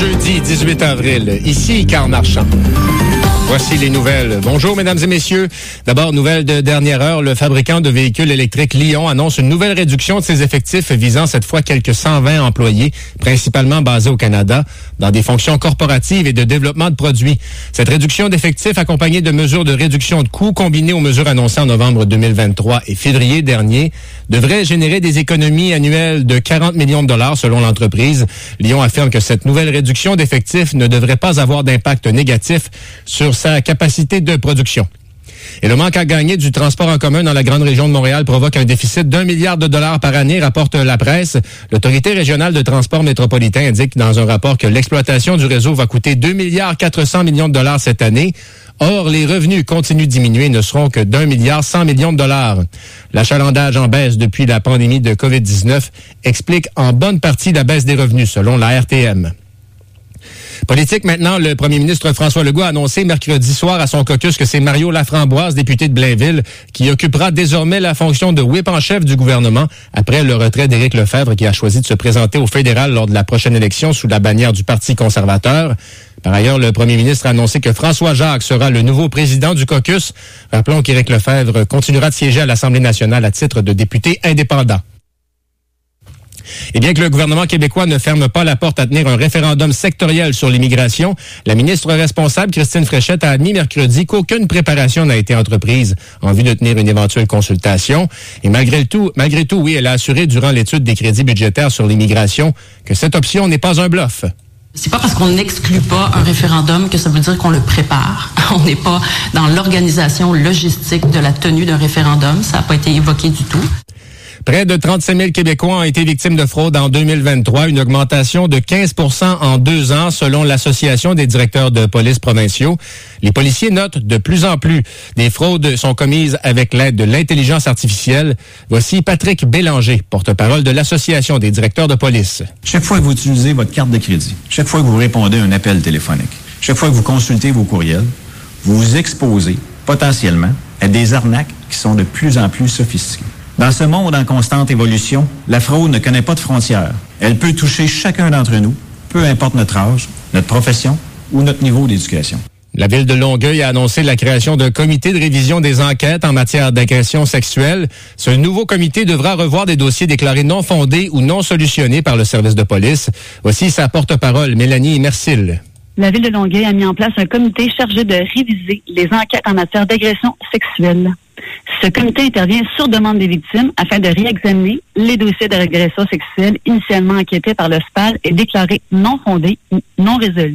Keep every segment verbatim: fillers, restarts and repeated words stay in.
jeudi dix-huit avril. Ici, Karl Marchand. Voici les nouvelles. Bonjour, mesdames et messieurs. D'abord, nouvelle de dernière heure. Le fabricant de véhicules électriques Lyon annonce une nouvelle réduction de ses effectifs visant cette fois quelques cent vingt employés, principalement basés au Canada, dans des fonctions corporatives et de développement de produits. Cette réduction d'effectifs, accompagnée de mesures de réduction de coûts combinées aux mesures annoncées en novembre deux mille vingt-trois et février dernier, devrait générer des économies annuelles de quarante millions de dollars selon l'entreprise. Lyon affirme que cette nouvelle réduction d'effectifs ne devrait pas avoir d'impact négatif sur sa capacité de production. Et le manque à gagner du transport en commun dans la grande région de Montréal provoque un déficit d'un milliard de dollars par année, rapporte la presse. L'Autorité régionale de transport métropolitain indique dans un rapport que l'exploitation du réseau va coûter deux milliards quatre cents millions de dollars cette année. Or, les revenus continuent de diminuer et ne seront que d'un milliard cent millions de dollars. L'achalandage en baisse depuis la pandémie de covid dix-neuf explique en bonne partie la baisse des revenus, selon la R T M. Politique maintenant, le premier ministre François Legault a annoncé mercredi soir à son caucus que c'est Mario Laframboise, député de Blainville, qui occupera désormais la fonction de whip en chef du gouvernement après le retrait d'Éric Lefebvre qui a choisi de se présenter au fédéral lors de la prochaine élection sous la bannière du Parti conservateur. Par ailleurs, le premier ministre a annoncé que François Jacques sera le nouveau président du caucus. Rappelons qu'Éric Lefebvre continuera de siéger à l'Assemblée nationale à titre de député indépendant. Et bien que le gouvernement québécois ne ferme pas la porte à tenir un référendum sectoriel sur l'immigration, la ministre responsable, Christine Fréchette, a admis mercredi qu'aucune préparation n'a été entreprise en vue de tenir une éventuelle consultation. Et malgré le tout, malgré tout, oui, elle a assuré durant l'étude des crédits budgétaires sur l'immigration que cette option n'est pas un bluff. C'est pas parce qu'on n'exclut pas un référendum que ça veut dire qu'on le prépare. On n'est pas dans l'organisation logistique de la tenue d'un référendum. Ça n'a pas été évoqué du tout. Près de trente-cinq mille Québécois ont été victimes de fraude en deux mille vingt-trois, une augmentation de quinze pour cent en deux ans selon l'Association des directeurs de police provinciaux. Les policiers notent de plus en plus des fraudes sont commises avec l'aide de l'intelligence artificielle. Voici Patrick Bélanger, porte-parole de l'Association des directeurs de police. Chaque fois que vous utilisez votre carte de crédit, chaque fois que vous répondez à un appel téléphonique, chaque fois que vous consultez vos courriels, vous vous exposez potentiellement à des arnaques qui sont de plus en plus sophistiquées. Dans ce monde en constante évolution, la fraude ne connaît pas de frontières. Elle peut toucher chacun d'entre nous, peu importe notre âge, notre profession ou notre niveau d'éducation. La Ville de Longueuil a annoncé la création d'un comité de révision des enquêtes en matière d'agression sexuelle. Ce nouveau comité devra revoir des dossiers déclarés non fondés ou non solutionnés par le service de police. Voici sa porte-parole, Mélanie Mercil. La Ville de Longueuil a mis en place un comité chargé de réviser les enquêtes en matière d'agression sexuelle. Ce comité intervient sur demande des victimes afin de réexaminer les dossiers d'agression sexuelle initialement enquêtés par le S P A L et déclarés non fondés ou non résolus.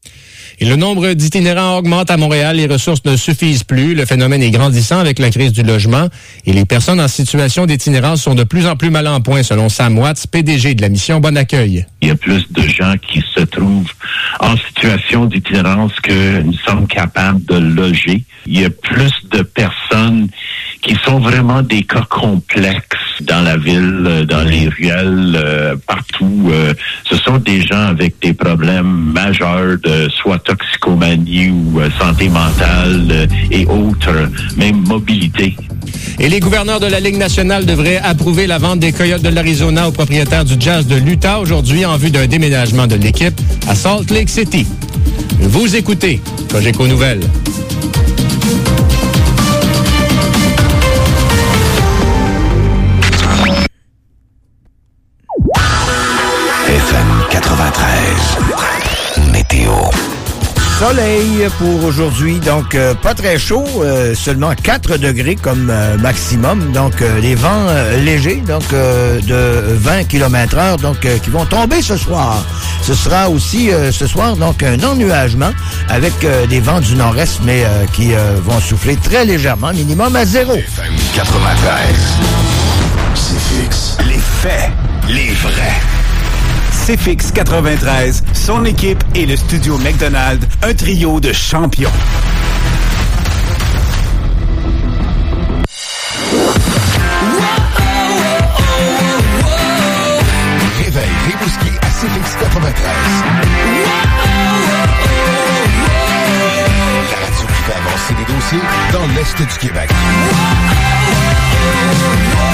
Et le nombre d'itinérants augmente à Montréal. Les ressources ne suffisent plus. Le phénomène est grandissant avec la crise du logement. Et les personnes en situation d'itinérance sont de plus en plus mal en point, selon Sam Watts, P D G de la mission Bon Accueil. Il y a plus de gens qui se trouvent en situation d'itinérance que nous sommes capables de loger. Il y a plus de personnes qui sont vraiment des cas complexes dans la ville, dans les ruelles, euh, partout. Euh, ce sont des gens avec des problèmes majeurs de soit toxicomanie ou euh, santé mentale euh, et autres, même mobilité. Et les gouverneurs de la Ligue nationale devraient approuver la vente des Coyotes de l'Arizona aux propriétaires du Jazz de l'Utah aujourd'hui en vue d'un déménagement de l'équipe à Salt Lake City. Vous écoutez Cogeco Nouvelles. F M quatre-vingt-treize. Météo. Soleil pour aujourd'hui, donc euh, pas très chaud, euh, seulement quatre degrés comme euh, maximum, donc euh, les vents euh, légers, donc euh, de vingt kilomètres heure, donc euh, qui vont tomber ce soir. Ce sera aussi euh, ce soir donc un ennuagement avec euh, des vents du nord-est, mais euh, qui euh, vont souffler très légèrement, minimum à zéro. F M quatre-vingt-treize. C'est fixe. Les faits, les vrais. C F X quatre-vingt-treize, son équipe et le studio McDonald, un trio de champions. Réveil Rimouski à C F X quatre-vingt-treize. La radio qui fait avancer les dossiers dans l'Est du Québec.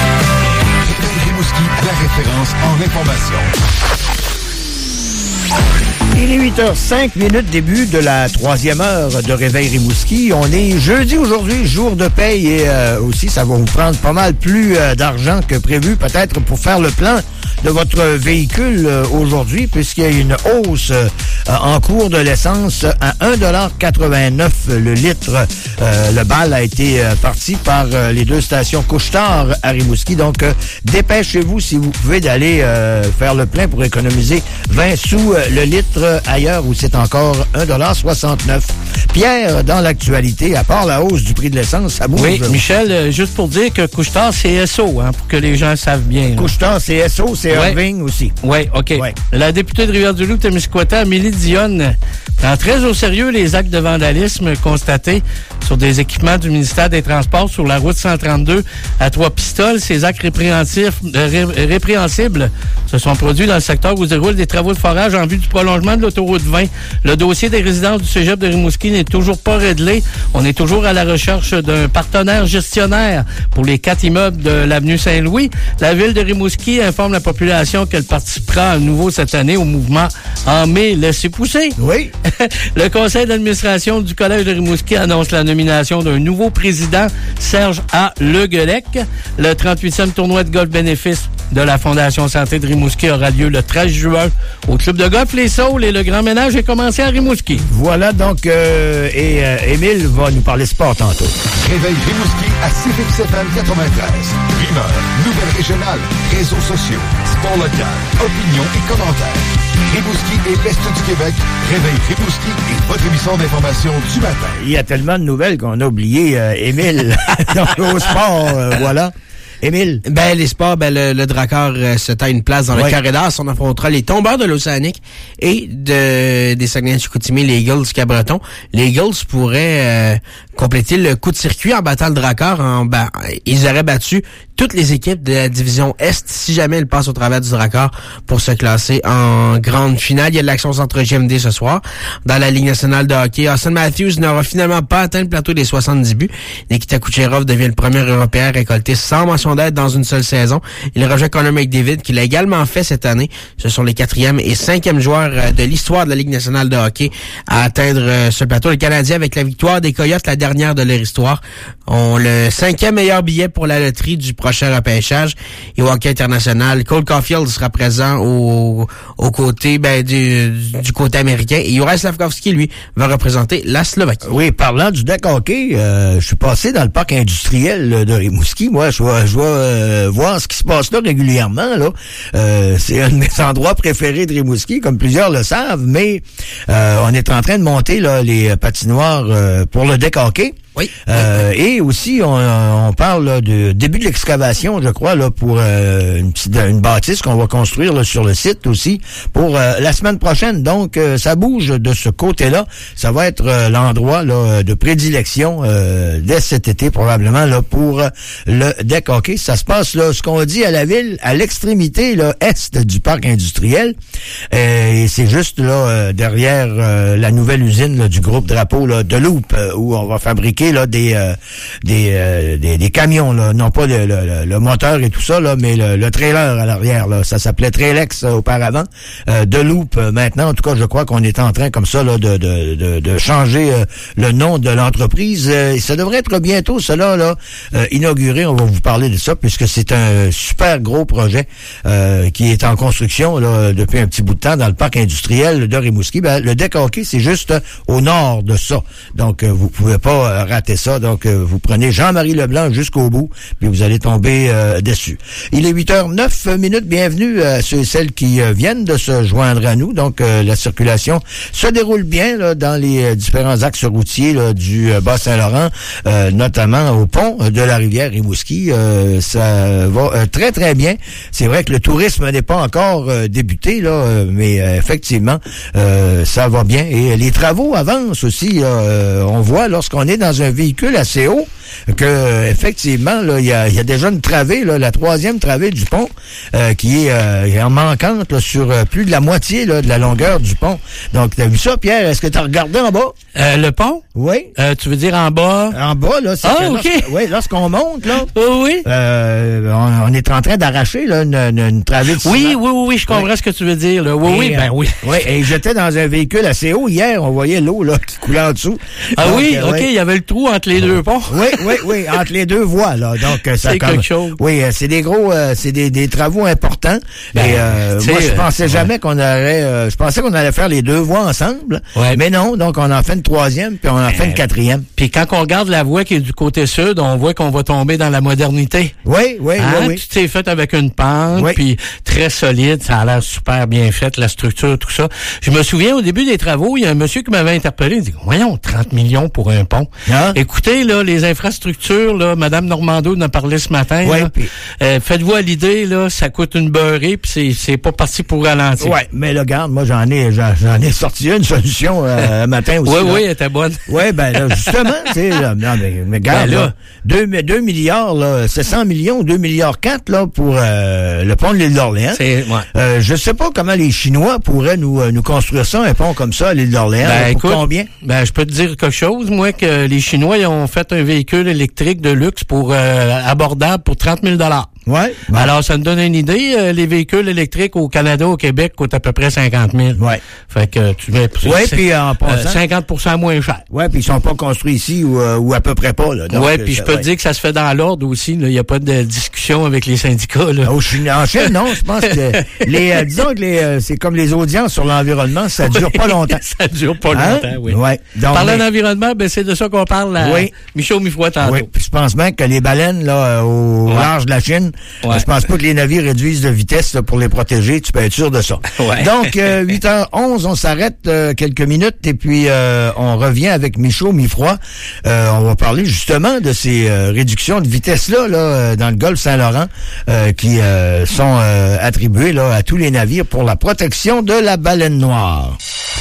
Réveil Rimouski, la référence en information. Il est huit heures cinq minutes, début de la troisième heure de Réveil Rimouski. On est jeudi aujourd'hui, jour de paye et euh, aussi ça va vous prendre pas mal plus euh, d'argent que prévu peut-être pour faire le plein de votre véhicule euh, aujourd'hui puisqu'il y a une hausse euh, en cours de l'essence à un dollar quatre-vingt-neuf le litre. Euh, le bal a été euh, parti par euh, les deux stations Couche-Tard à Rimouski. Donc, euh, dépêchez-vous si vous pouvez d'aller euh, faire le plein pour économiser vingt sous euh, le litre euh, ailleurs où c'est encore un dollar soixante-neuf. Pierre, dans l'actualité, à part la hausse du prix de l'essence, ça bouge. Oui, Michel, euh, juste pour dire que Couche-Tard, c'est S O, hein, pour que les gens savent bien. Couche-Tard, c'est S O, c'est ouais. Irving aussi. Oui, OK. Ouais. La députée de Rivière-du-Loup, Témiscouata, Amélie Dionne, prend très au sérieux les actes de vandalisme constatés sur des équipements du ministère des Transports sur la route cent trente-deux à Trois-Pistoles. Ces actes répréhensibles, euh, ré, répréhensibles se sont produits dans le secteur où se déroulent des travaux de forage en vue du prolongement de l'autoroute vingt. Le dossier des résidences du cégep de Rimouski n'est toujours pas réglé. On est toujours à la recherche d'un partenaire gestionnaire pour les quatre immeubles de l'avenue Saint-Louis. La ville de Rimouski informe la population qu'elle participera à nouveau cette année au mouvement En mai, laissez pousser. Oui. Le conseil d'administration du Collège de Rimouski annonce la nomination d'un nouveau président, Serge A. Leguelec. Le trente-huitième tournoi de golf bénéfice de la Fondation Santé de Rimouski aura lieu le treize juin au club de golf Les Saules et le grand ménage est commencé à Rimouski. Voilà donc, euh, et euh, Émile va nous parler sport tantôt. Réveil Rimouski à C F X F M quatre-vingt-treize. Rumeurs, nouvelles régionales, réseaux sociaux, sport local, opinions et commentaires. Rimouski et l'Est du Québec, Réveil Rimouski et votre émission d'information du matin. Il y a tellement de nouvelles qu'on a oublié euh, Émile donc, au sport, euh, voilà. Émile? Ben, les sports, ben, le, le Drakkar euh, se taille une place dans ouais. le carré d'as. On affrontera les tombeurs de l'Océanique et de, des Saguenay-Chicoutimi, les Eagles du Cabreton. Les Eagles pourraient euh, compléter le coup de circuit en battant le Drakkar. En ba- ils auraient battu toutes les équipes de la division Est si jamais ils passent au travers du Drakkar pour se classer en grande finale. Il y a de l'action centre G M D ce soir. Dans la Ligue nationale de hockey, Austin Matthews n'aura finalement pas atteint le plateau des soixante-dix buts. Nikita Kucherov devient le premier Européen à récolter cent mentions d'aide dans une seule saison. Il rejoint Connor McDavid, qui l'a également fait cette année. Ce sont les quatrième et cinquième joueurs de l'histoire de la Ligue nationale de hockey à atteindre ce plateau. Les Canadiens, avec la victoire des Coyotes, la dernière de leur histoire, ont le cinquième meilleur billet pour la loterie du prochain repêchage. Et au hockey international, Cole Caulfield sera présent au, au côté, ben, du, du côté américain. Et Juraj Slafkovský, lui, va représenter la Slovaquie. Oui, parlant du deck hockey, euh, je suis passé dans le parc industriel de Rimouski. Moi, je vois, je vois euh, voir ce qui se passe là régulièrement. Là, euh, c'est un de mes endroits préférés de Rimouski, comme plusieurs le savent. Mais euh, on est en train de monter là les patinoires euh, pour le deck hockey. Oui. Euh, et aussi, on, on parle là, du début de l'excavation, je crois, là, pour euh, une petite une bâtisse qu'on va construire là, sur le site aussi pour euh, la semaine prochaine. Donc, euh, ça bouge de ce côté-là. Ça va être euh, l'endroit là, de prédilection euh, dès cet été, probablement, là, pour euh, le deck hockey. Ça se passe, là, ce qu'on dit à la ville, à l'extrémité là, est du parc industriel. Euh, et c'est juste là euh, derrière euh, la nouvelle usine là, du groupe Drapeau là, de Loop, euh, où on va fabriquer là des euh, des, euh, des des camions là, non pas le, le, le moteur et tout ça là, mais le, le trailer à l'arrière là, ça s'appelait Trailex euh, auparavant, euh, de Loop euh, maintenant. En tout cas, je crois qu'on est en train comme ça là de de de, de changer euh, le nom de l'entreprise. Euh, ça devrait être bientôt cela là euh, inauguré. On va vous parler de ça puisque c'est un super gros projet euh, qui est en construction là depuis un petit bout de temps dans le parc industriel de Rimouski. Ben, le deck hockey, c'est juste au nord de ça. Donc euh, vous pouvez pas euh, rater ça. Donc, euh, vous prenez Jean-Marie Leblanc jusqu'au bout, puis vous allez tomber euh, dessus. Il est huit heures neuf minutes. Bienvenue à ceux et celles qui euh, viennent de se joindre à nous. Donc, euh, la circulation se déroule bien là, dans les euh, différents axes routiers là, du euh, Bas-Saint-Laurent, euh, notamment au pont de la rivière Rimouski. Euh, ça va euh, très, très bien. C'est vrai que le tourisme n'est pas encore euh, débuté, là, euh, mais euh, effectivement, euh, ça va bien. Et les travaux avancent aussi. Là, euh, on voit lorsqu'on est dans un un véhicule assez haut que, effectivement, là, il y a, y a déjà une travée, là, la troisième travée du pont, euh, qui est euh, en manquante là, sur euh, plus de la moitié là, de la longueur du pont. Donc, t'as vu ça, Pierre? Est-ce que t'as regardé en bas? Euh, le pont? Oui. Euh, tu veux dire en bas? En bas, là, c'est ah, que OK. Lorsqu', oui, lorsqu'on monte, là. Oh, oui. Euh, on, on est en train d'arracher là, une, une, une travée de ciment. Oui, oui, oui, oui, je comprends oui. ce que tu veux dire. Là. Oui, et, oui, ben oui. Oui, et j'étais dans un véhicule assez haut hier, on voyait l'eau là qui coulait en dessous. Ah donc, oui, euh, OK, ouais. il y avait le trou entre les deux ponts. Oui, oui, oui, entre les deux voies, là. Donc, ça c'est comme, quelque chose. Oui, c'est des gros, euh, c'est des, des travaux importants. Ben, et euh, moi, je pensais euh, jamais ouais. qu'on aurait, euh, je pensais qu'on allait faire les deux voies ensemble. Ouais. Mais non, donc on en fait une troisième, puis on en fait une quatrième. Puis quand on regarde la voie qui est du côté sud, on voit qu'on va tomber dans la modernité. Oui, oui, hein? oui, oui. Tout est fait avec une pente, oui. puis très solide. Ça a l'air super bien fait, la structure, tout ça. Je me souviens, au début des travaux, il y a un monsieur qui m'avait interpellé. Il dit, voyons, trente millions pour un pont. Ah. Écoutez, là, les infrastructures, là, Mme Normando en a parlé ce matin. Oui, là. Puis... Euh, faites-vous à l'idée, là, ça coûte une beurrée, puis c'est, c'est pas parti pour ralentir. Oui, mais là, regarde, moi, j'en ai, j'en, j'en ai sorti une solution euh, un matin aussi. Oui, là. oui, elle était bonne. Oui, ben là, justement, tu sais, là, non, mais, mais regarde, ben là, là deux milliards, là, sept cents millions, deux milliards quatre, là, pour euh, le pont de l'île d'Orléans. C'est, ouais. euh, je sais pas comment les Chinois pourraient nous, euh, nous construire ça, un pont comme ça à l'île d'Orléans. Ben, là, pour écoute, combien? Ben, je peux te dire quelque chose, moi, que les Chinois, ils ont fait un véhicule électrique de luxe pour euh, abordable pour trente mille dollars. Ouais. Bon. Alors, ça nous donne une idée. Euh, les véhicules électriques au Canada, au Québec, coûtent à peu près cinquante mille. Ouais. Fait que tu mets ouais, puis en passant, euh, cinquante pour cent moins cher. Ouais, puis ils sont pas construits ici ou, euh, ou à peu près pas. Là. Donc, ouais, puis je peux ouais. te dire que ça se fait dans l'ordre aussi. Il n'y a pas de discussion avec les syndicats. Là. Au Chine, en Chine, non. Je pense que les, euh, disons que les, euh, c'est comme les audiences sur l'environnement, ça dure pas longtemps. Ça dure pas hein? longtemps, oui. Ouais. Donc, Parlant mais... d'environnement, ben c'est de ça qu'on parle à oui. Michaud Mifroy tantôt. Oui, puis je pense bien que les baleines là au ouais. large de la Chine, ouais. je pense pas que les navires réduisent de vitesse là, pour les protéger, tu peux être sûr de ça. Ouais. Donc, euh, huit heures onze, on s'arrête euh, quelques minutes et puis euh, on revient avec Michaud Mifroy. Euh, on va parler justement de ces euh, réductions de vitesse-là là, euh, dans le golfe Saint-Laurent euh, qui euh, sont euh, attribuées là, à tous les navires pour la protection de la baleine noire.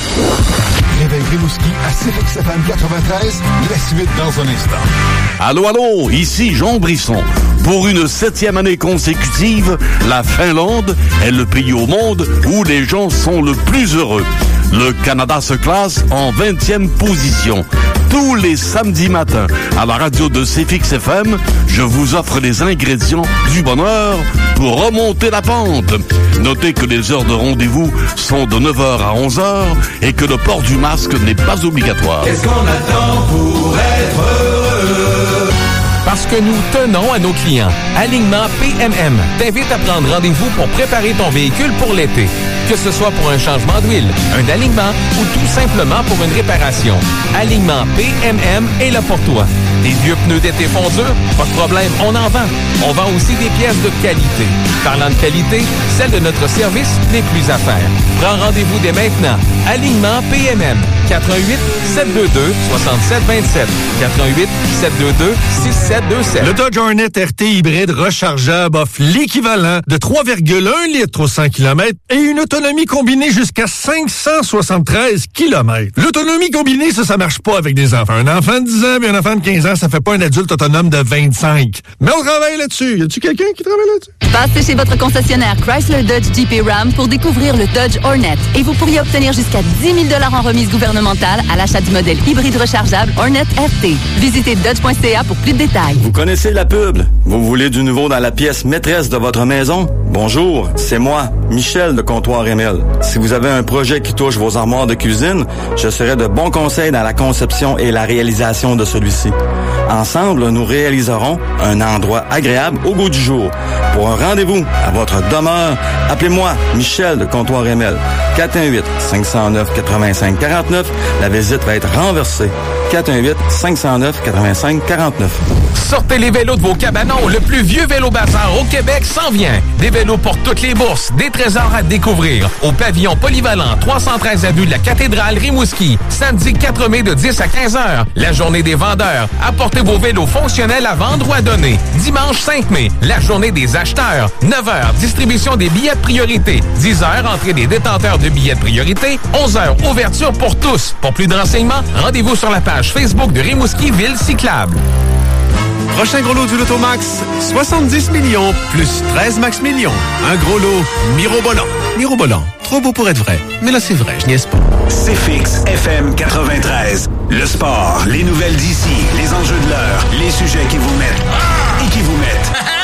Réveil Rimouski à C F X F M quatre-vingt-treize, la suite dans un instant. Allô, allô, ici Jean Brisson. Pour une septième année consécutive, la Finlande est le pays au monde où les gens sont le plus heureux. Le Canada se classe en vingtième position. Tous les samedis matins, à la radio de C F X F M, je vous offre les ingrédients du bonheur pour remonter la pente. Notez que les heures de rendez-vous sont de neuf heures à onze heures et que le port du masque n'est pas obligatoire. Qu'est-ce qu'on attend pour être heureux? Parce que nous tenons à nos clients. Alignement P M M t'invite à prendre rendez-vous pour préparer ton véhicule pour l'été. Que ce soit pour un changement d'huile, un alignement ou tout simplement pour une réparation. Alignement P M M est là pour toi. Des vieux pneus d'été font dur? Pas de problème, on en vend. On vend aussi des pièces de qualité. Parlant de qualité, celle de notre service n'est plus à faire. Prends rendez-vous dès maintenant. Alignement P M M. quatre un huit, sept deux deux, six sept deux sept. quatre un huit, sept deux deux, six sept deux sept. Le Dodge Hornet R T hybride rechargeable offre l'équivalent de trois virgule un litres au cent kilomètres et une autonomie combinée jusqu'à cinq cent soixante-treize kilomètres. L'autonomie combinée, ça, ça marche pas avec des enfants. Un enfant de dix ans et un enfant de quinze ans, ça fait pas un adulte autonome de vingt-cinq. Mais on travaille là-dessus. Y a-tu quelqu'un qui travaille là-dessus? Passez chez votre concessionnaire Chrysler Dodge Jeep et Ram pour découvrir le Dodge Hornet. Et vous pourriez obtenir jusqu'à dix mille dollars en remise gouvernementale à l'achat du modèle hybride rechargeable Hornet R T. Visitez dodge point c a pour plus de détails. Vous connaissez la pub? Vous voulez du nouveau dans la pièce maîtresse de votre maison? Bonjour, c'est moi, Michel de Comptoir M L. Si vous avez un projet qui touche vos armoires de cuisine, je serai de bons conseils dans la conception et la réalisation de celui-ci. Ensemble, nous réaliserons un endroit agréable au goût du jour. Pour un rendez-vous à votre demeure, appelez-moi Michel de Comptoir M L. quatre un huit, cinq zéro neuf, huit cinq quatre neuf. La visite va être renversée. quatre un huit, cinq zéro neuf, huit cinq quatre neuf. Sortez les vélos de vos cabanons. Le plus vieux vélo bazar au Québec s'en vient. Des vélos pour toutes les bourses. Des trésors à découvrir. Au pavillon polyvalent trois cent treize avenue de la Cathédrale Rimouski. Samedi quatre mai de dix à quinze heures. La journée des vendeurs. Apportez vos vélos fonctionnels à vendre ou à donner. Dimanche cinq mai. La journée des acheteurs. neuf heures. Distribution des billets de priorité. dix heures. Entrée des détenteurs de billets de priorité. onze heures. Ouverture pour tous. Pour plus de renseignements, rendez-vous sur la page page Facebook de Rimouski Ville Cyclable. Prochain gros lot du Lotomax, soixante-dix millions plus treize max millions. Un gros lot mirobolant. Mirobolant, trop beau pour être vrai. Mais là, c'est vrai, je niaise pas. C F X F M quatre-vingt-treize. Le sport, les nouvelles d'ici, les enjeux de l'heure, les sujets qui vous mettent et qui vous mettent